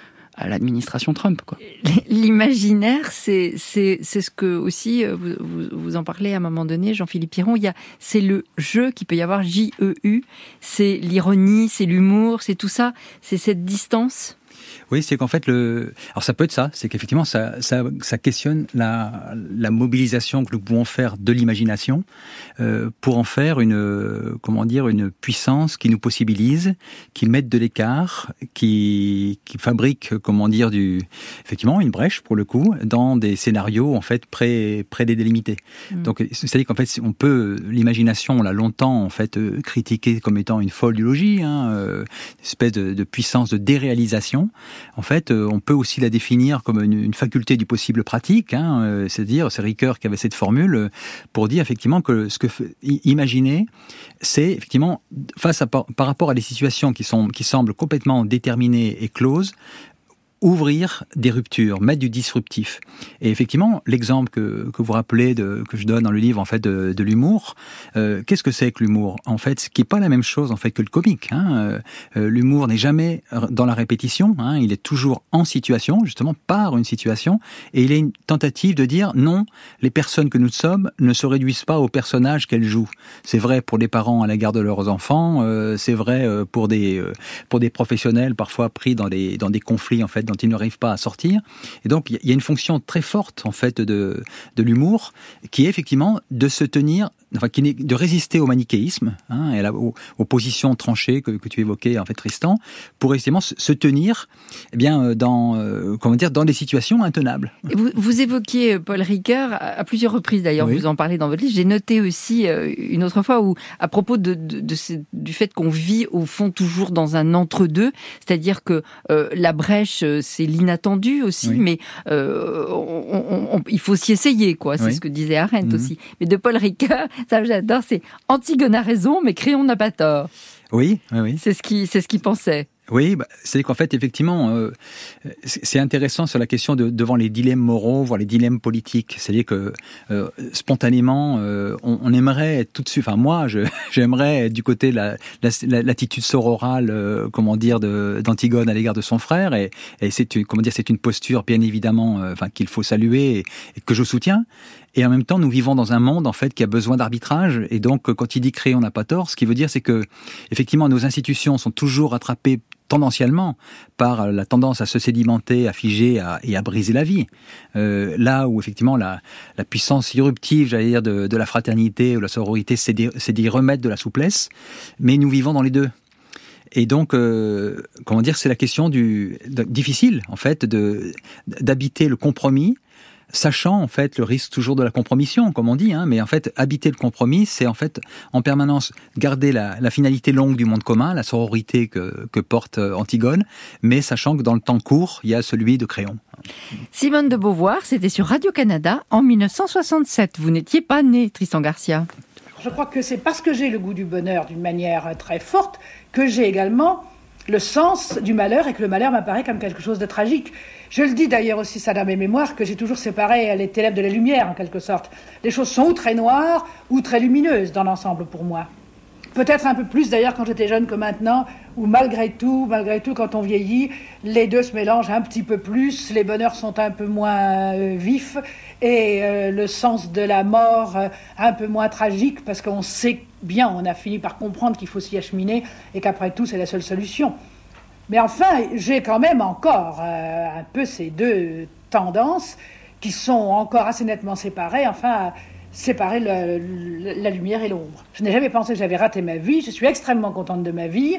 à l'administration Trump, quoi. L'imaginaire, c'est c'est c'est ce que aussi vous vous, vous en parlez à un moment donné, Jean-Philippe Piron. Il y a c'est le jeu qui peut y avoir, J E U, c'est l'ironie, c'est l'humour, c'est tout ça, c'est cette distance. Oui, c'est qu'en fait, le... alors ça peut être ça, c'est qu'effectivement, ça, ça, ça questionne la, la mobilisation que nous pouvons faire de l'imagination euh, pour en faire une, comment dire, une puissance qui nous possibilise, qui mette de l'écart, qui, qui fabrique, comment dire, du, effectivement, une brèche pour le coup, dans des scénarios en fait pré, pré-délimités. Mmh. Donc, c'est-à-dire qu'en fait, on peut, l'imagination, on l'a longtemps en fait critiquée comme étant une folle idéologie, hein, euh, une espèce de, de puissance de déréalisation. En fait, on peut aussi la définir comme une, une faculté du possible pratique, hein, euh, c'est-à-dire, c'est Ricoeur qui avait cette formule pour dire effectivement que ce que imaginer, c'est effectivement face à par, par rapport à des situations qui sont qui semblent complètement déterminées et closes, ouvrir des ruptures, mettre du disruptif. Et effectivement, l'exemple que, que vous rappelez, de, que je donne dans le livre, en fait, de, de l'humour, euh, qu'est-ce que c'est que l'humour ? En fait, ce qui n'est pas la même chose, en fait, que le comique. Hein. Euh, l'humour n'est jamais dans la répétition, hein. Il est toujours en situation, justement, par une situation, et il est une tentative de dire, non, les personnes que nous sommes ne se réduisent pas aux personnages qu'elles jouent. C'est vrai pour les parents à l'égard de leurs enfants, euh, c'est vrai pour des, euh, pour des professionnels, parfois pris dans des, dans des conflits, en fait, dont ils n'arrivent pas à sortir. Et donc, il y a une fonction très forte, en fait, de, de l'humour, qui est effectivement de se tenir, enfin, qui est de résister au manichéisme, hein, et à la, aux, aux positions tranchées que, que tu évoquais, en fait, Tristan, pour effectivement se tenir, eh bien, dans, euh, comment dire, dans des situations intenables. Vous, vous évoquiez Paul Ricoeur à plusieurs reprises, d'ailleurs, oui. Vous en parlez dans votre livre. J'ai noté aussi euh, une autre fois où, à propos de, de, de ce, du fait qu'on vit, au fond, toujours dans un entre-deux, c'est-à-dire que euh, la brèche, c'est l'inattendu aussi, oui. mais euh, on, on, on, il faut s'y essayer, quoi. C'est oui. ce que disait Arendt mmh. aussi. Mais de Paul Ricoeur, ça j'adore, c'est Antigone a raison, mais Créon n'a pas tort. Oui, oui, oui. C'est ce qu'il, c'est ce qu'il pensait. Oui, bah, c'est-à-dire qu'en fait, effectivement, euh, c'est intéressant sur la question de devant les dilemmes moraux, voire les dilemmes politiques. C'est-à-dire que euh, spontanément, euh, on, on aimerait être tout de suite. Enfin, moi, je, j'aimerais être du côté de la, la, l'attitude sororale, euh, comment dire, de, d'Antigone à l'égard de son frère, et, et c'est une, comment dire, c'est une posture bien évidemment, euh, enfin qu'il faut saluer et, et que je soutiens. Et en même temps, nous vivons dans un monde en fait qui a besoin d'arbitrage. Et donc, quand il dit créer, on n'a pas tort. Ce qui veut dire, c'est que effectivement, nos institutions sont toujours rattrapées tendanciellement par la tendance à se sédimenter, à figer à, et à briser la vie. Euh, là où effectivement la, la puissance irruptive, j'allais dire, de, de la fraternité ou de la sororité, c'est d'y, c'est d'y remettre de la souplesse. Mais nous vivons dans les deux. Et donc, euh, comment dire, c'est la question du de, difficile en fait de d'habiter le compromis, sachant en fait le risque toujours de la compromission, comme on dit, hein, mais en fait habiter le compromis, c'est en fait en permanence garder la, la finalité longue du monde commun, la sororité que, que porte Antigone, mais sachant que dans le temps court, il y a celui de Créon. Simone de Beauvoir, c'était sur Radio-Canada en mille neuf cent soixante-sept. Vous n'étiez pas né, Tristan Garcia. Je crois que c'est parce que j'ai le goût du bonheur d'une manière très forte que j'ai également le sens du malheur et que le malheur m'apparaît comme quelque chose de tragique. Je le dis d'ailleurs aussi, ça dans mes mémoires, que j'ai toujours séparé les ténèbres de la lumière, en quelque sorte. Les choses sont ou très noires ou très lumineuses dans l'ensemble pour moi. Peut-être un peu plus d'ailleurs quand j'étais jeune que maintenant, où malgré tout, malgré tout, quand on vieillit, les deux se mélangent un petit peu plus, les bonheurs sont un peu moins euh, vifs et euh, le sens de la mort euh, un peu moins tragique, parce qu'on sait bien, on a fini par comprendre qu'il faut s'y acheminer et qu'après tout, c'est la seule solution. Mais enfin, j'ai quand même encore euh, un peu ces deux tendances qui sont encore assez nettement séparées, enfin... séparer le, le, la lumière et l'ombre. Je n'ai jamais pensé que j'avais raté ma vie. Je suis extrêmement contente de ma vie.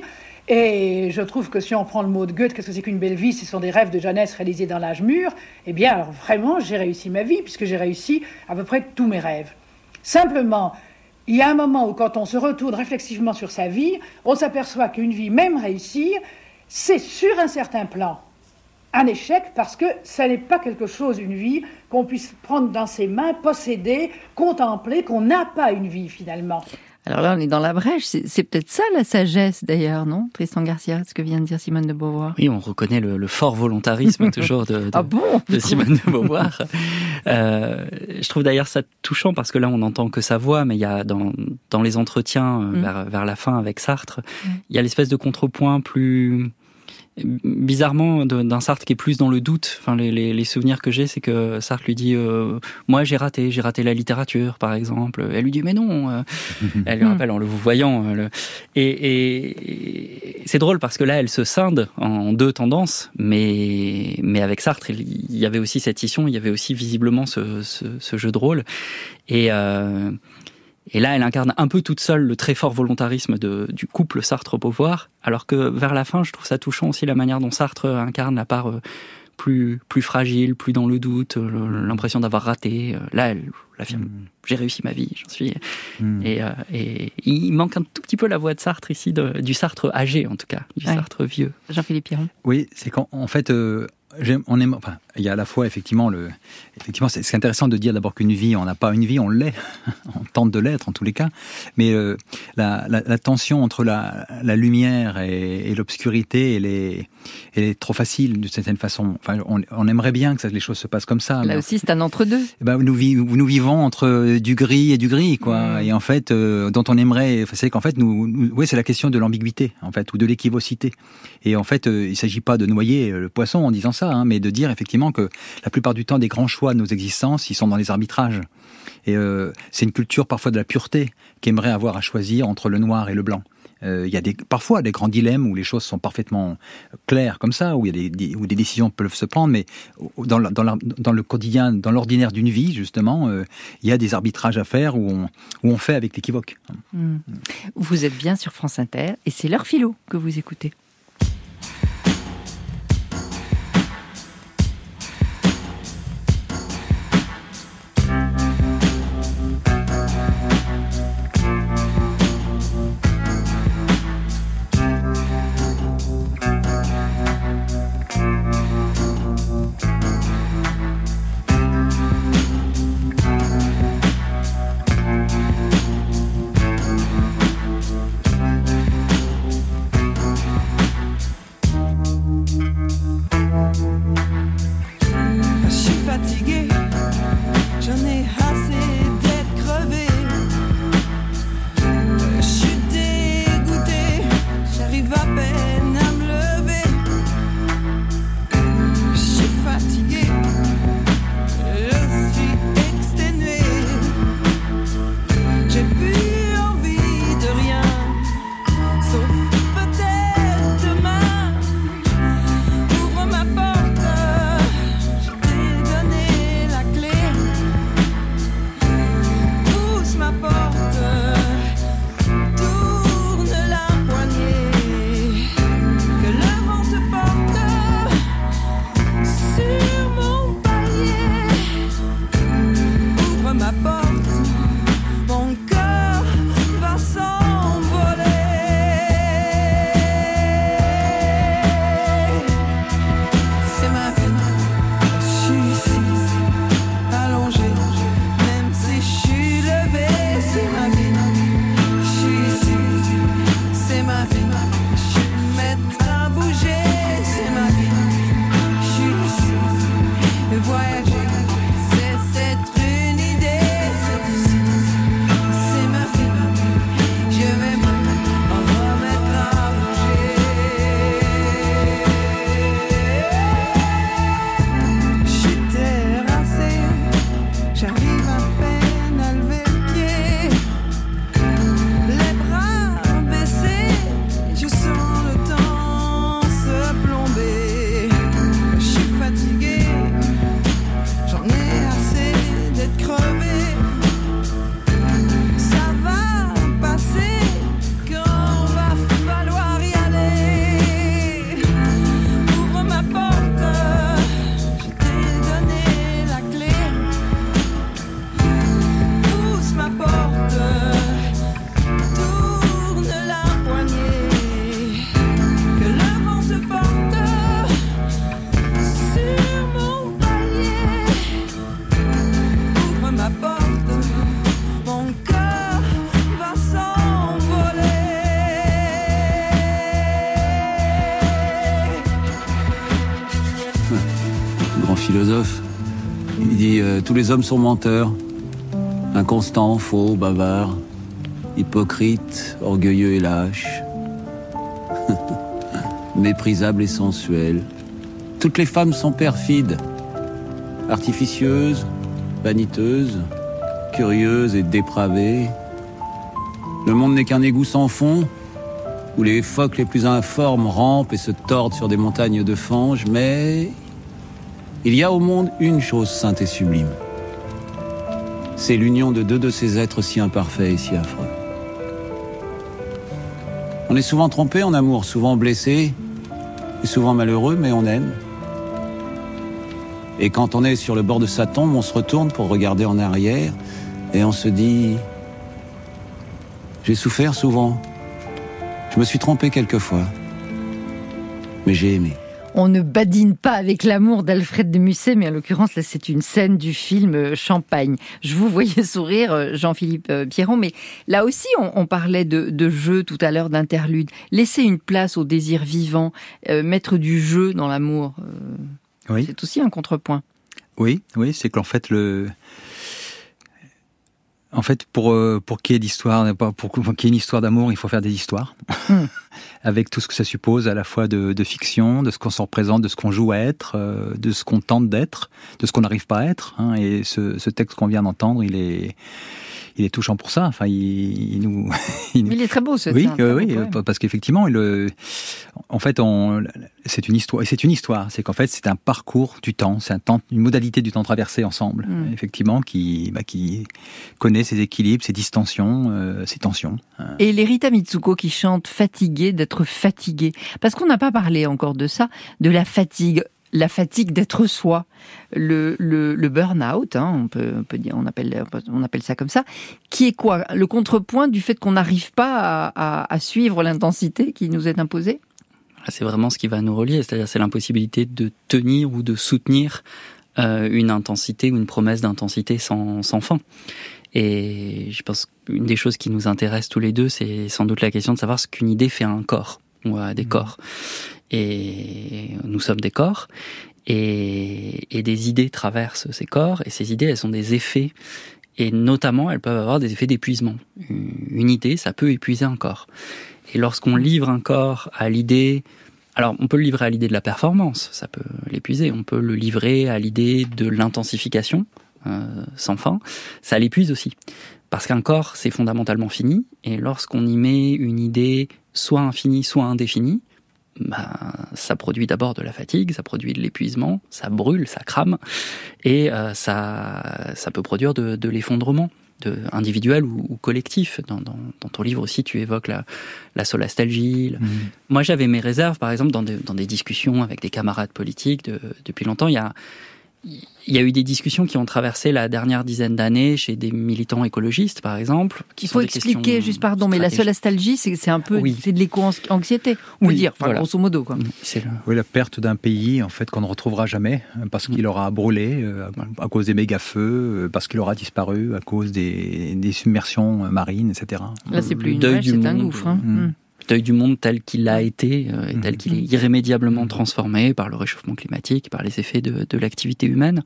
Et je trouve que si on prend le mot de Goethe, qu'est-ce que c'est qu'une belle vie? Ce sont des rêves de jeunesse réalisés dans l'âge mûr. Eh bien, alors, vraiment, j'ai réussi ma vie, puisque j'ai réussi à peu près tous mes rêves. Simplement, il y a un moment où, quand on se retourne réflexivement sur sa vie, on s'aperçoit qu'une vie, même réussie, c'est sur un certain plan un échec, parce que ça n'est pas quelque chose, une vie, qu'on puisse prendre dans ses mains, posséder, contempler, qu'on n'a pas une vie finalement. Alors là, on est dans la brèche. C'est, c'est peut-être ça la sagesse d'ailleurs, non, Tristan Garcia, ce que vient de dire Simone de Beauvoir. Oui, on reconnaît le, le fort volontarisme toujours de, de, ah bon de Simone de Beauvoir. Euh, je trouve d'ailleurs ça touchant parce que là, on n'entend que sa voix, mais il y a dans, dans les entretiens euh, mm. vers, vers la fin avec Sartre, mm. il y a l'espèce de contrepoint plus... bizarrement d'un Sartre qui est plus dans le doute. Enfin, les, les, les souvenirs que j'ai, c'est que Sartre lui dit euh, moi j'ai raté, j'ai raté la littérature par exemple. Elle lui dit mais non. Euh, elle lui rappelle en le vous voyant. Euh, le... Et, et, et c'est drôle parce que là elle se scinde en deux tendances, mais mais avec Sartre il y avait aussi cette scission, il y avait aussi visiblement ce, ce, ce jeu de rôle et euh, Et là, elle incarne un peu toute seule le très fort volontarisme de, du couple Sartre-Beauvoir, alors que vers la fin, je trouve ça touchant aussi la manière dont Sartre incarne la part euh, plus, plus fragile, plus dans le doute, euh, l'impression d'avoir raté. Là, elle affirme mmh. « j'ai réussi ma vie, j'en suis... Mmh. » et, euh, et il manque un tout petit peu la voix de Sartre ici, de, du Sartre âgé en tout cas, du ouais. Sartre vieux. Jean-Philippe Piron. Oui, c'est qu'en en fait... Euh... On aime, enfin, il y a à la fois effectivement le, effectivement c'est, c'est intéressant de dire d'abord qu'une vie, on n'a pas une vie, on l'est, on tente de l'être en tous les cas, mais euh, la, la, la tension entre la, la lumière et, et l'obscurité, elle est, elle est trop facile d'une certaine façon. Enfin, on, on aimerait bien que ça, les choses se passent comme ça. Là mais, aussi, c'est un entre-deux. Ben, nous, nous vivons entre du gris et du gris, quoi. Mmh. Et en fait, euh, dont on aimerait, c'est qu'en fait, nous, nous, oui, c'est la question de l'ambiguïté, en fait, ou de l'équivocité. Et en fait, euh, il ne s'agit pas de noyer le poisson en disant ça. Hein, mais de dire effectivement que la plupart du temps, des grands choix de nos existences, ils sont dans les arbitrages. Et euh, c'est une culture parfois de la pureté qui aimerait avoir à choisir entre le noir et le blanc. Euh, il y a des, parfois des grands dilemmes où les choses sont parfaitement claires comme ça, où, il y a des, des, où des décisions peuvent se prendre, mais dans, la, dans, la, dans le quotidien, dans l'ordinaire d'une vie, justement, euh, il y a des arbitrages à faire où on, où on fait avec l'équivoque. Mmh. Vous êtes bien sur France Inter et c'est l'heure philo que vous écoutez. philosophe. Il dit euh, tous les hommes sont menteurs, inconstants, faux, bavards, hypocrites, orgueilleux et lâches, méprisables et sensuels. Toutes les femmes sont perfides, artificieuses, vaniteuses, curieuses et dépravées. Le monde n'est qu'un égout sans fond, où les phoques les plus informes rampent et se tordent sur des montagnes de fange, mais il y a au monde une chose sainte et sublime. C'est l'union de deux de ces êtres si imparfaits et si affreux. On est souvent trompé en amour, souvent blessé, et souvent malheureux, mais on aime. Et quand on est sur le bord de sa tombe, on se retourne pour regarder en arrière, et on se dit « J'ai souffert souvent. Je me suis trompé quelquefois. Mais j'ai aimé. » On ne badine pas avec l'amour d'Alfred de Musset, mais en l'occurrence, là, c'est une scène du film Champagne. Je vous voyais sourire, Jean-Philippe Pierron, mais là aussi, on, on parlait de, de jeu tout à l'heure, d'interlude. Laisser une place au désir vivant, euh, mettre du jeu dans l'amour, euh, oui. C'est aussi un contrepoint. Oui, oui, c'est qu'en fait, le... En fait, pour pour qu'il y ait d'histoire, pour, pour qu'il y ait une histoire d'amour, il faut faire des histoires, mmh. avec tout ce que ça suppose, à la fois de, de fiction, de ce qu'on s'en représente, de ce qu'on joue à être, euh, de ce qu'on tente d'être, de ce qu'on n'arrive pas à être. Hein, et ce, ce texte qu'on vient d'entendre, il est il est touchant pour ça. Enfin, il, il nous. Il, nous... il est très beau, ce Oui, euh, oui, beau parce qu'effectivement, le, en fait, on, c'est une histoire. C'est une histoire. C'est qu'en fait, c'est un parcours du temps. C'est un temps, une modalité du temps traversé ensemble. Mmh. Effectivement, qui, bah, qui connaît ses équilibres, ses distensions, euh, ses tensions. Et l'Erita Mitsuko qui chante fatigué d'être fatigué, parce qu'on n'a pas parlé encore de ça, de la fatigue. La fatigue d'être soi, le, le, le burn-out, hein, on peut, on peut dire, on appelle, on appelle ça comme ça, qui est quoi ? Le contrepoint du fait qu'on n'arrive pas à, à, à suivre l'intensité qui nous est imposée ? C'est vraiment ce qui va nous relier, c'est-à-dire c'est l'impossibilité de tenir ou de soutenir euh, une intensité ou une promesse d'intensité sans, sans fin. Et je pense qu'une des choses qui nous intéresse tous les deux, c'est sans doute la question de savoir ce qu'une idée fait à un corps ou à des mmh. corps. Et nous sommes des corps, et, et des idées traversent ces corps, et ces idées, elles sont des effets, et notamment, elles peuvent avoir des effets d'épuisement. Une idée, ça peut épuiser un corps. Et lorsqu'on livre un corps à l'idée, alors on peut le livrer à l'idée de la performance, ça peut l'épuiser, on peut le livrer à l'idée de l'intensification, euh, sans fin, ça l'épuise aussi. Parce qu'un corps, c'est fondamentalement fini, et lorsqu'on y met une idée soit infinie, soit indéfinie, ben, ça produit d'abord de la fatigue, ça produit de l'épuisement, ça brûle, ça crame, et euh, ça, ça peut produire de, de l'effondrement, de, individuel ou, ou collectif. Dans, dans, dans ton livre aussi, tu évoques la, la solastalgie. Le... Mmh. Moi, j'avais mes réserves, par exemple, dans, de, dans des discussions avec des camarades politiques de, depuis longtemps. Il y a Il y a eu des discussions qui ont traversé la dernière dizaine d'années chez des militants écologistes, par exemple. Qui Il faut expliquer, juste pardon, mais la solastalgie, c'est, c'est un peu oui. c'est de l'éco-anxiété, on oui, peut dire, enfin, voilà. grosso modo. Quoi. C'est le... Oui, la perte d'un pays, en fait, qu'on ne retrouvera jamais, parce qu'il aura brûlé euh, à cause des méga-feux, parce qu'il aura disparu à cause des, des submersions marines, et cetera. Là, c'est plus une neige, c'est un gouffre. Hein. Mmh. Deuil du monde tel qu'il a été, euh, et tel qu'il est irrémédiablement transformé par le réchauffement climatique, par les effets de, de l'activité humaine.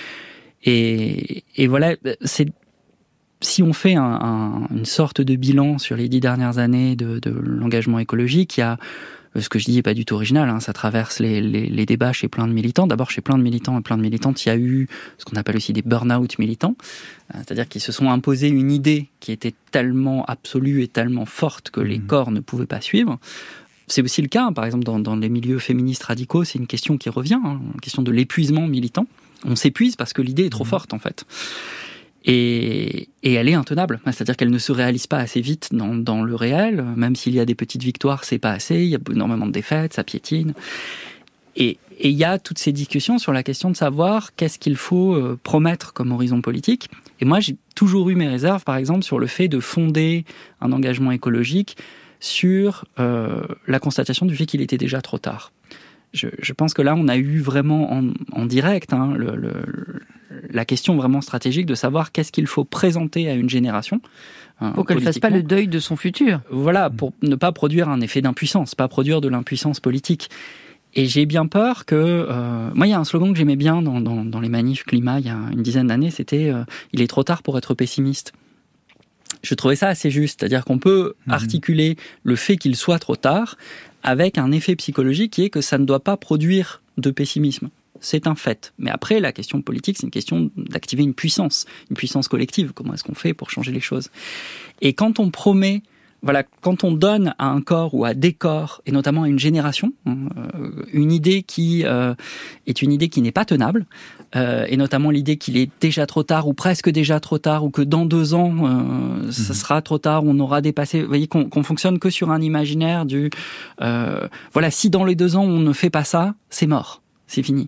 Et, et voilà, c'est, si on fait un, un, une sorte de bilan sur les dix dernières années de, de l'engagement écologique, il y a, ce que je dis n'est pas du tout original, hein, ça traverse les, les, les débats chez plein de militants. D'abord, chez plein de militants et plein de militantes, il y a eu ce qu'on appelle aussi des burn-out militants, c'est-à-dire qu'ils se sont imposés une idée qui était tellement absolue et tellement forte que les mmh. corps ne pouvaient pas suivre. C'est aussi le cas, par exemple, dans, dans les milieux féministes radicaux, c'est une question qui revient, hein, une question de l'épuisement militant. On s'épuise parce que l'idée est trop mmh. forte, en fait. Et, et elle est intenable, c'est-à-dire qu'elle ne se réalise pas assez vite dans, dans le réel, même s'il y a des petites victoires, c'est pas assez, il y a énormément de défaites, ça piétine. Et il y a toutes ces discussions sur la question de savoir qu'est-ce qu'il faut euh, promettre comme horizon politique. Et moi, j'ai toujours eu mes réserves, par exemple, sur le fait de fonder un engagement écologique sur euh, la constatation du fait qu'il était déjà trop tard. Je, je pense que là, on a eu vraiment en, en direct hein, le, le, la question vraiment stratégique de savoir qu'est-ce qu'il faut présenter à une génération. Hein, pour qu'elle ne fasse pas le deuil de son futur. Voilà, pour ne pas produire un effet d'impuissance, pas produire de l'impuissance politique. Et j'ai bien peur que... Euh, moi, il y a un slogan que j'aimais bien dans, dans, dans les manifs climat il y a une dizaine d'années, c'était euh, « Il est trop tard pour être pessimiste ». Je trouvais ça assez juste, c'est-à-dire qu'on peut mmh. articuler le fait qu'il soit trop tard avec un effet psychologique qui est que ça ne doit pas produire de pessimisme. C'est un fait. Mais après, la question politique, c'est une question d'activer une puissance, une puissance collective. Comment est-ce qu'on fait pour changer les choses ? Et quand on promet... Voilà, quand on donne à un corps ou à des corps, et notamment à une génération, euh, une idée qui euh, est une idée qui n'est pas tenable, euh, et notamment l'idée qu'il est déjà trop tard ou presque déjà trop tard, ou que dans deux ans, euh, mmh. ça sera trop tard, on aura dépassé. Vous voyez qu'on, qu'on fonctionne que sur un imaginaire du euh, voilà, si dans les deux ans on ne fait pas ça, c'est mort, c'est fini.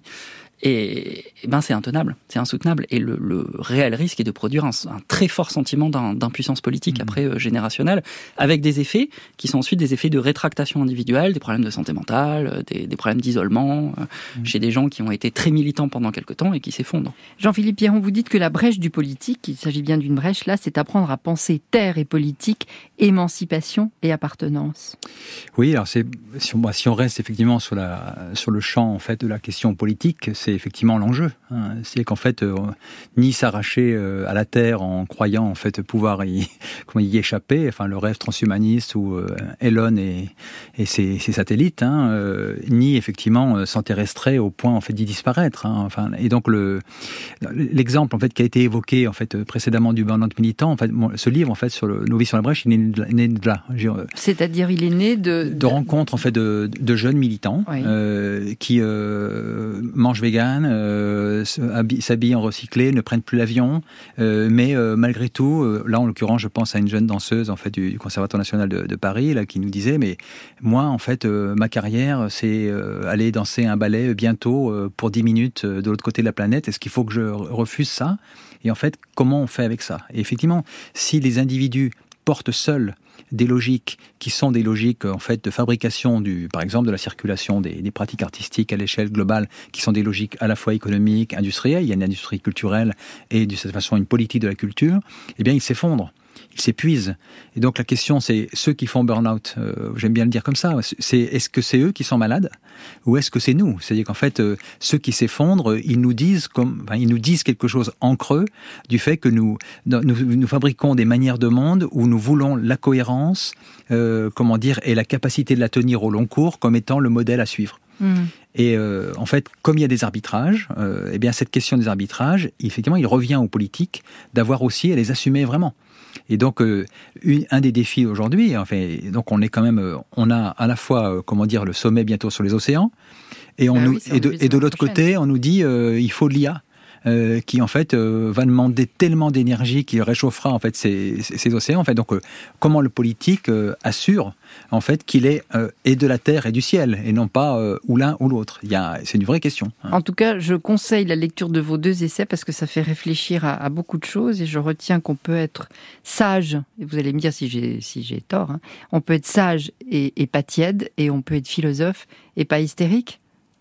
Et, et ben c'est intenable, c'est insoutenable. Et le, le réel risque est de produire un, un très fort sentiment d'un, d'impuissance politique, mmh. après euh, générationnelle, avec des effets qui sont ensuite des effets de rétractation individuelle, des problèmes de santé mentale, des, des problèmes d'isolement, euh, mmh. chez des gens qui ont été très militants pendant quelque temps et qui s'effondrent. Jean-Philippe Pierron, vous dites que la brèche du politique, il s'agit bien d'une brèche là, c'est apprendre à penser terre et politique, émancipation et appartenance. Oui, alors c'est, si on, si on reste effectivement sur, la, sur le champ en fait, de la question politique, c'est effectivement l'enjeu. Hein. C'est qu'en fait, euh, ni s'arracher euh, à la terre en croyant en fait pouvoir y, comment, y échapper, enfin le rêve transhumaniste ou euh, Elon et, et ses, ses satellites, hein, euh, ni effectivement euh, s'intéresserait au point en fait d'y disparaître. Hein. Enfin, et donc le, l'exemple en fait qui a été évoqué en fait précédemment du burn-out militant, en fait, ce livre en fait sur le, Nos vies sur la brèche, il est né de là. C'est-à-dire, il est né de de, de rencontres en fait de, de jeunes militants oui. euh, qui euh, mangent vegan, euh, s'habillent en recyclé, ne prennent plus l'avion, euh, mais euh, malgré tout, euh, là en l'occurrence, je pense à une jeune danseuse en fait du, du Conservatoire national de, de Paris, là, qui nous disait, mais moi en fait, euh, ma carrière, c'est euh, aller danser un ballet bientôt euh, pour dix minutes euh, de l'autre côté de la planète. Est-ce qu'il faut que je refuse ça ? Et en fait, comment on fait avec ça ? Et effectivement, si les individus portent seuls des logiques qui sont des logiques en fait de fabrication du, par exemple de la circulation des, des pratiques artistiques à l'échelle globale, qui sont des logiques à la fois économiques, industrielles, il y a une industrie culturelle et de cette façon une politique de la culture, eh bien ils s'effondrent. Ils s'épuisent. Et donc la question, c'est ceux qui font burn-out, euh, j'aime bien le dire comme ça, c'est est-ce que c'est eux qui sont malades ou est-ce que c'est nous ? C'est-à-dire qu'en fait, euh, ceux qui s'effondrent, ils nous disent comme, enfin, ils nous disent quelque chose en creux du fait que nous, nous, nous fabriquons des manières de monde où nous voulons la cohérence, euh, comment dire, et la capacité de la tenir au long cours comme étant le modèle à suivre. Mmh. Et euh, en fait, comme il y a des arbitrages, euh, eh bien cette question des arbitrages, effectivement, il revient aux politiques d'avoir aussi à les assumer vraiment. Et donc, euh, une, un des défis aujourd'hui, enfin, donc on est quand même, euh, on a à la fois, euh, comment dire, le sommet bientôt sur les océans, et, on ah nous, oui, et, de, et de l'autre prochaine. côté, on nous dit, euh, il faut de l'I A. Euh, qui en fait euh, va demander tellement d'énergie qu'il réchauffera en fait ces, ces, ces océans. En fait, donc euh, comment le politique euh, assure en fait qu'il est euh, et de la terre et du ciel et non pas euh, ou l'un ou l'autre. Il y a, c'est une vraie question. Hein. En tout cas, je conseille la lecture de vos deux essais parce que ça fait réfléchir à, à beaucoup de choses et je retiens qu'on peut être sage. Et vous allez me dire si j'ai si j'ai tort. Hein, on peut être sage et, et pas tiède et on peut être philosophe et pas hystérique.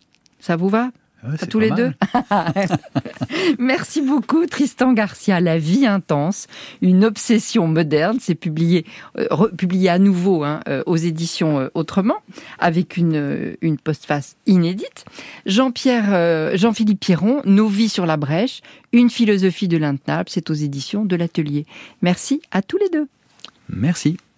Ça vous va? Ouais, à tous les deux. Merci beaucoup, Tristan Garcia. La vie intense, une obsession moderne. C'est publié, euh, republié à nouveau hein, euh, aux éditions euh, Autrement, avec une, euh, une postface inédite. Jean-Pierre, euh, Jean-Philippe Pierron, Nos vies sur la brèche, une philosophie de l'intenable. C'est aux éditions de l'Atelier. Merci à tous les deux. Merci.